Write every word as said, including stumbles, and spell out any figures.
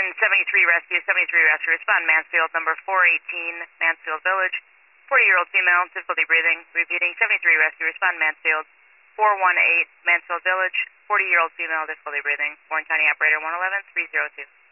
seventy-three Rescue, seventy-three Rescue, respond Mansfield, number four eighteen, Mansfield Village, forty-year-old female, difficulty breathing. Repeating, seventy-three Rescue, respond Mansfield, four one eight, Mansfield Village, forty-year-old female, difficulty breathing. Warren County Operator one eleven, three zero two.